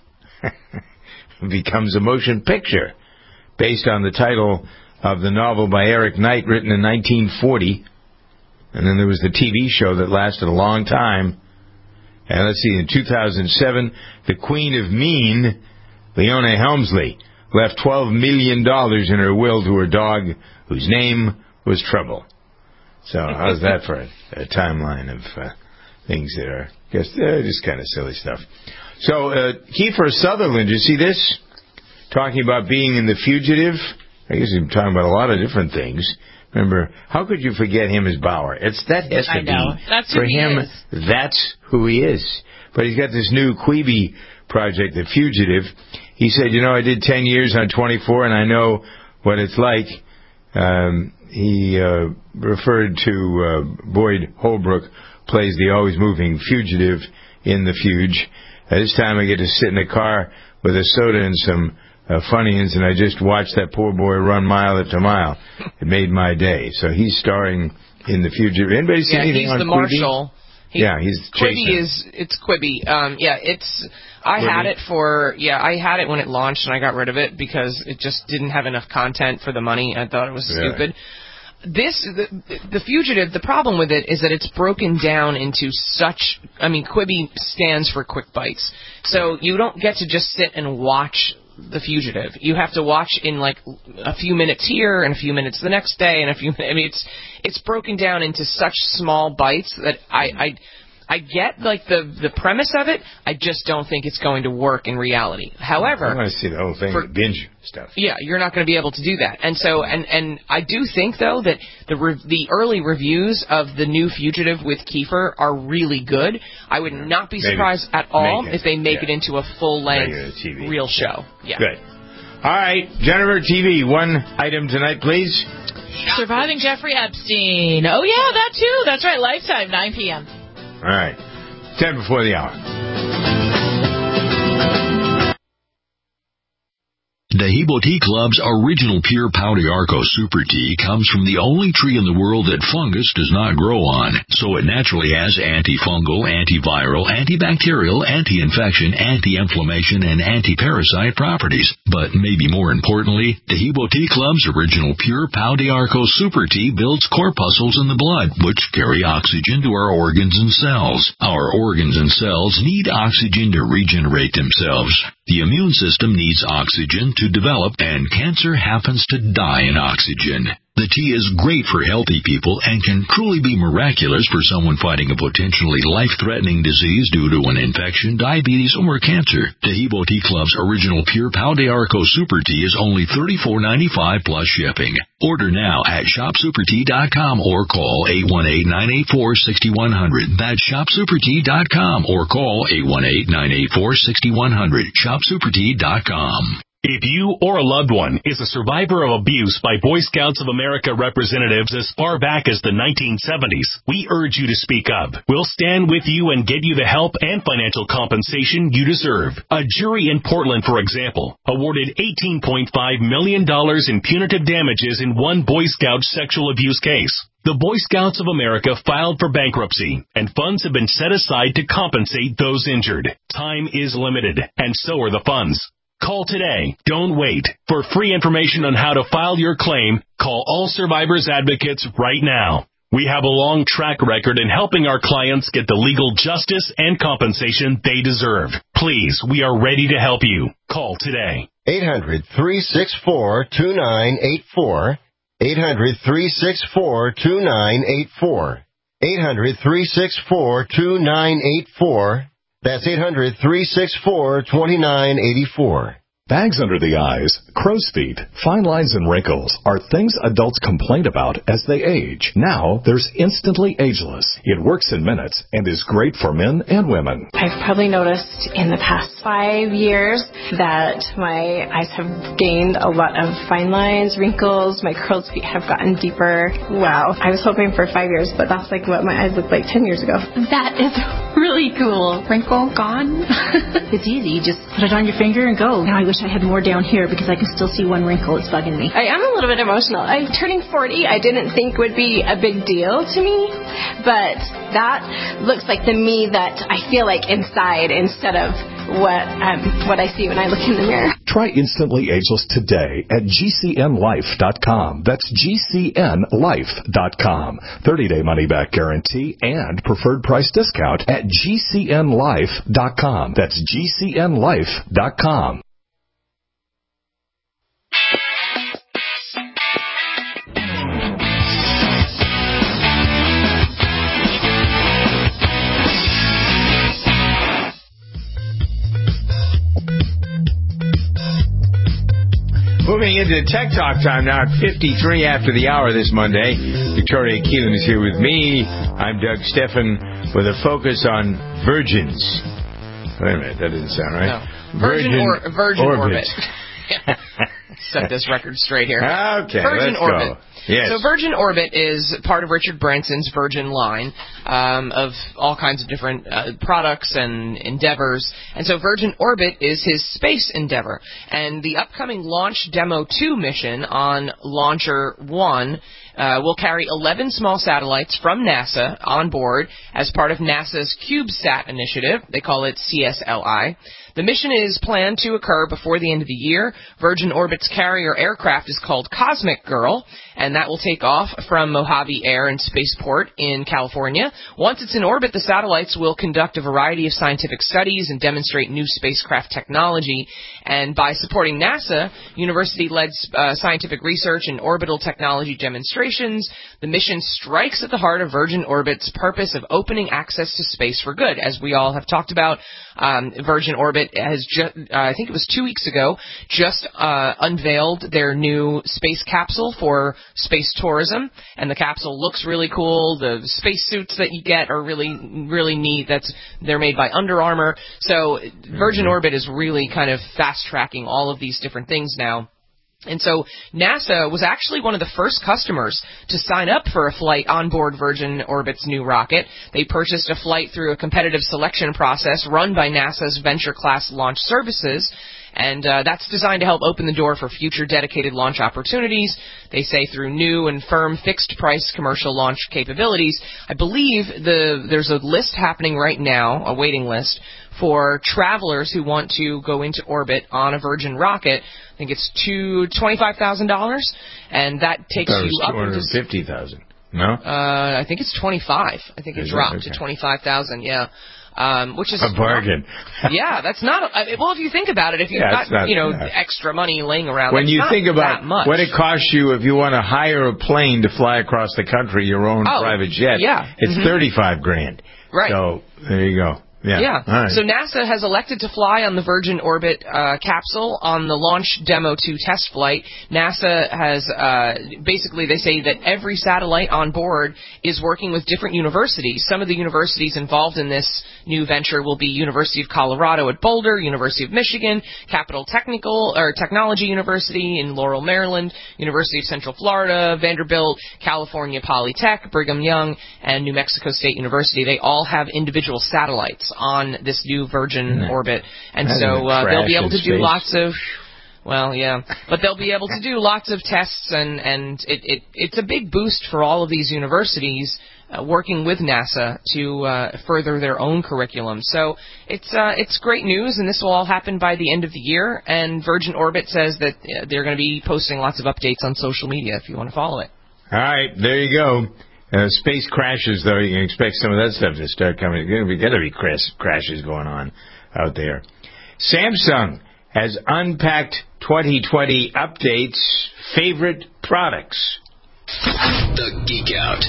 becomes a motion picture based on the title of the novel by Eric Knight, written in nineteen forty. And then there was the T V show that lasted a long time. And let's see, in two thousand seven, the Queen of Mean, Leona Helmsley, left twelve million dollars in her will to her dog, whose name was Trouble. So how's that for a, a timeline of uh, things that are, I guess, uh, just kind of silly stuff. So uh, Kiefer Sutherland, you see this? Talking about being in The Fugitive. I guess he's talking about a lot of different things. Remember, how could you forget him as Bauer? It's that has to I know. be That's for who he him. Is. That's who he is. But he's got this new Quibi project, The Fugitive. He said, "You know, I did ten years on twenty-four, and I know what it's like." Um, he uh, referred to uh, Boyd Holbrook, plays the always moving fugitive in The Fuge. Uh, this time, I get to sit in a car with a soda and some Uh, Funyuns, and I just watched that poor boy run mile after mile. It made my day. So he's starring in The Fugitive. Anybody see yeah, anything he's on the Quibi? marshal. He, yeah, he's chasing. Quibi is it's Quibi. Um, yeah, it's. I Quibi? had it for yeah, I had it when it launched, and I got rid of it because it just didn't have enough content for the money. I thought it was Really? stupid. This the, the Fugitive. The problem with it is that it's broken down into such. I mean, Quibi stands for quick bites, so you don't get to just sit and watch The Fugitive. You have to watch in like a few minutes here and a few minutes the next day and a few. I mean, it's it's broken down into such small bites that I I, I get like the the premise of it. I just don't think it's going to work in reality. However, I want to see the whole thing, for, the binge stuff. Yeah, you're not going to be able to do that. And so and and I do think though that the re- the early reviews of the new Fugitive with Kiefer are really good. I would not be Maybe surprised at all it, if they make yeah. it into a full length T V. real show. Yeah. Good. All right, Jennifer T V, one item tonight, please. Surviving Jeffrey Epstein. Oh, yeah, that too. That's right. Lifetime, nine p.m. All right. ten before the hour. Dahibo Tea Club's original pure Pau d'Arco Super Tea comes from the only tree in the world that fungus does not grow on, so it naturally has antifungal, antiviral, antibacterial, anti-infection, anti-inflammation, and anti-parasite properties. But maybe more importantly, Dahibo Tea Club's original pure Pau d'Arco Super Tea builds corpuscles in the blood, which carry oxygen to our organs and cells. Our organs and cells need oxygen to regenerate themselves. The immune system needs oxygen to develop, and cancer happens to die in oxygen. The tea is great for healthy people and can truly be miraculous for someone fighting a potentially life-threatening disease due to an infection, diabetes, or cancer. Dahibo Tea Club's original pure Pau d'Arco Super Tea is only thirty-four ninety-five plus shipping. Order now at shop super tea dot com or call eight one eight, nine eight four, six one zero zero. That's shop super tea dot com or call eight one eight, nine eight four, six one zero zero. shop super tea dot com. If you or a loved one is a survivor of abuse by Boy Scouts of America representatives as far back as the nineteen seventies, we urge you to speak up. We'll stand with you and get you the help and financial compensation you deserve. A jury in Portland, for example, awarded eighteen point five million dollars in punitive damages in one Boy Scout sexual abuse case. The Boy Scouts of America filed for bankruptcy, and funds have been set aside to compensate those injured. Time is limited, and so are the funds. Call today. Don't wait. For free information on how to file your claim, call All Survivors Advocates right now. We have a long track record in helping our clients get the legal justice and compensation they deserve. Please, we are ready to help you. Call today. eight hundred, three six four, two nine eight four. eight hundred, three six four, two nine eight four. eight hundred, three six four, two nine eight four. That's eight hundred, three six four, two nine eight four. Bags under the eyes, crow's feet, fine lines and wrinkles are things adults complain about as they age. Now, there's Instantly Ageless. It works in minutes and is great for men and women. I've probably noticed in the past five years that my eyes have gained a lot of fine lines, wrinkles, my crow's feet have gotten deeper. Wow. I was hoping for five years, but that's like what my eyes looked like ten years ago. That is really cool. Wrinkle gone. It's easy. You just put it on your finger and go. Now I wish I had more down here because I can still see one wrinkle. It's bugging me. I am a little bit emotional. I turning forty, I didn't think would be a big deal to me, but that looks like the me that I feel like inside instead of what um, what I see when I look in the mirror. Try Instantly Ageless today at G C N life dot com. That's G C N life dot com. thirty-day money-back guarantee and preferred price discount at G C N life dot com. That's G C N life dot com. Moving into Tech Talk time now at fifty-three after the hour this Monday. Victoria Keelan is here with me. I'm Doug Steffen with a focus on virgins. Wait a minute, that didn't sound right. No. Virgin, Virgin, or, Virgin Orbit. Orbit. Set this record straight here. Okay, Virgin let's Orbit. go. Yes. So Virgin Orbit is part of Richard Branson's Virgin line um, of all kinds of different uh, products and endeavors. And so Virgin Orbit is his space endeavor. And the upcoming Launch Demo two mission on Launcher one uh, will carry eleven small satellites from NASA on board as part of NASA's CubeSat initiative. They call it C S L I. The mission is planned to occur before the end of the year. Virgin Orbit's carrier aircraft is called Cosmic Girl, and that will take off from Mojave Air and Spaceport in California. Once it's in orbit, the satellites will conduct a variety of scientific studies and demonstrate new spacecraft technology. And by supporting NASA, university-led uh, scientific research and orbital technology demonstrations, the mission strikes at the heart of Virgin Orbit's purpose of opening access to space for good. As we all have talked about, um, Virgin Orbit has just, uh, I think it was two weeks ago, just uh, unveiled their new space capsule for space tourism, and the capsule looks really cool. The space suits that you get are really, really neat. That's they're made by Under Armour. So Virgin Orbit is really kind of fast-tracking all of these different things now. And so NASA was actually one of the first customers to sign up for a flight on board Virgin Orbit's new rocket. They purchased a flight through a competitive selection process run by NASA's Venture Class Launch Services. And uh, that's designed to help open the door for future dedicated launch opportunities. They say through new and firm fixed-price commercial launch capabilities. I believe the there's a list happening right now, a waiting list, for travelers who want to go into orbit on a Virgin rocket. I think it's two twenty-five thousand dollars, and that takes that you up two hundred fifty thousand dollars. No? Uh, I think it's twenty-five. I think it Is dropped it? Okay. to twenty-five thousand. Yeah, um, which is a bargain. yeah, that's not. I mean, well, if you think about it, if you've Yeah, got not, you know yeah. extra money laying around, When that's you not think about that much. what it costs you if you want to hire a plane to fly across the country, your own Oh, private jet, yeah. it's Mhm. thirty-five grand. Right. So there you go. Yeah. Yeah. All right. So NASA has elected to fly on the Virgin Orbit uh, capsule on the Launch Demo two test flight. NASA has uh, basically, they say that every satellite on board is working with different universities. Some of the universities involved in this new venture will be University of Colorado at Boulder, University of Michigan, Capital Technical or Technology University in Laurel, Maryland, University of Central Florida, Vanderbilt, California Polytech, Brigham Young, and New Mexico State University. They all have individual satellites on this new Virgin Mm. orbit, and That so is a uh, they'll be crash able to in do space. lots of, well, yeah, but they'll be able to do lots of tests, and and it, it it's a big boost for all of these universities uh, working with NASA to uh, further their own curriculum. So it's uh, it's great news, and this will all happen by the end of the year. And Virgin Orbit says that uh, they're going to be posting lots of updates on social media if you want to follow it. All right, there you go. Uh, space crashes, though, you can expect some of that stuff to start coming. There's going to be crash, crashes going on out there. Samsung has unpacked twenty twenty updates, favorite products. The Geek Out.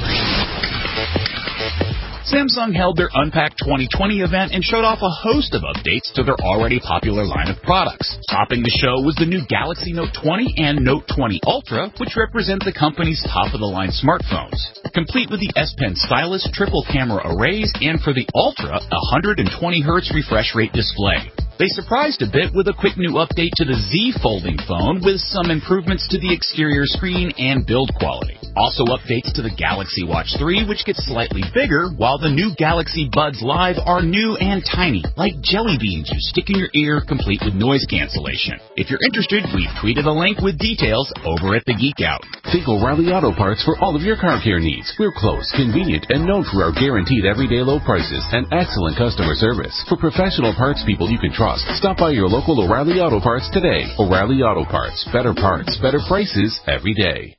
Samsung held their Unpacked twenty twenty event and showed off a host of updates to their already popular line of products. Topping the show was the new Galaxy Note twenty and Note twenty Ultra, which represent the company's top-of-the-line smartphones. Complete with the S Pen stylus, triple camera arrays, and for the Ultra, a one hundred twenty hertz refresh rate display. They surprised a bit with a quick new update to the Z folding phone with some improvements to the exterior screen and build quality. Also updates to the Galaxy Watch three, which gets slightly bigger, while the new Galaxy Buds Live are new and tiny, like jelly beans you stick in your ear, complete with noise cancellation. If you're interested, we've tweeted a link with details over at the Geek Out. Think O'Reilly Auto Parts for all of your car care needs. We're close, convenient, and known for our guaranteed everyday low prices and excellent customer service. For professional parts people you can trust, stop by your local O'Reilly Auto Parts today. O'Reilly Auto Parts. Better parts, better prices every day.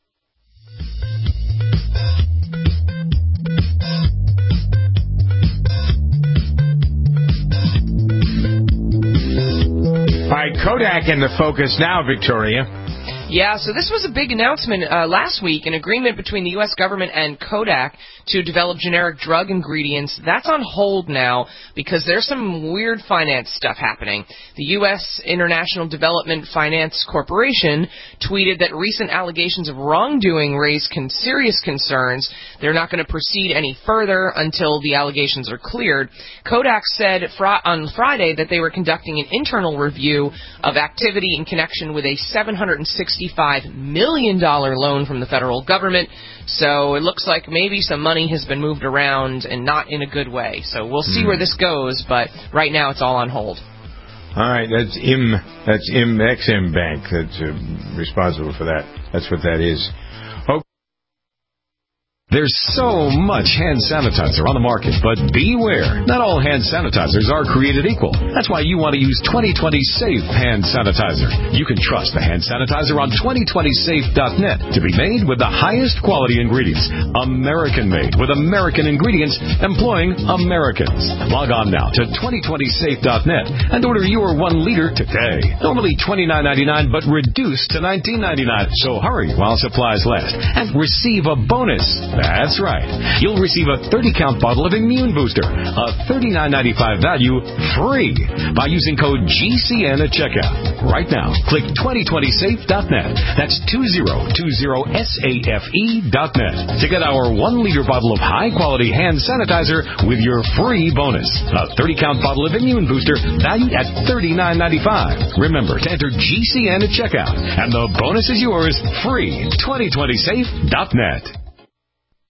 All right, Kodak in the focus now, Victoria. Yeah, so this was a big announcement uh, last week, an agreement between the U S government and Kodak to develop generic drug ingredients. That's on hold now because there's some weird finance stuff happening. The U S International Development Finance Corporation tweeted that recent allegations of wrongdoing raise con- serious concerns. They're not going to proceed any further until the allegations are cleared. Kodak said fr- on Friday that they were conducting an internal review of activity in connection with a seven hundred sixty-five million dollars loan from the federal government. So it looks like maybe some money has been moved around and not in a good way. So we'll see Hmm. where this goes, but right now it's all on hold. All right, that's I M, that's I M, Ex-Im Bank that's uh, responsible for that. That's what that is. Okay. There's so much hand sanitizer on the market, but beware. Not all hand sanitizers are created equal. That's why you want to use twenty twenty Safe Hand Sanitizer. You can trust the hand sanitizer on twenty twenty safe dot net to be made with the highest quality ingredients. American made with American ingredients employing Americans. Log on now to twenty twenty safe dot net and order your one liter today. Normally twenty-nine ninety-nine, but reduced to nineteen ninety-nine. So hurry while supplies last and receive a bonus. That's right. You'll receive a thirty count bottle of Immune Booster, a thirty-nine ninety-five value, free by using code G C N at checkout. Right now, click twenty twenty safe dot net. That's two zero two zero safe dot net to get our one liter bottle of high-quality hand sanitizer with your free bonus. A thirty count bottle of Immune Booster valued at thirty-nine ninety-five. Remember to enter G C N at checkout, and the bonus is yours free. twenty twenty safe dot net.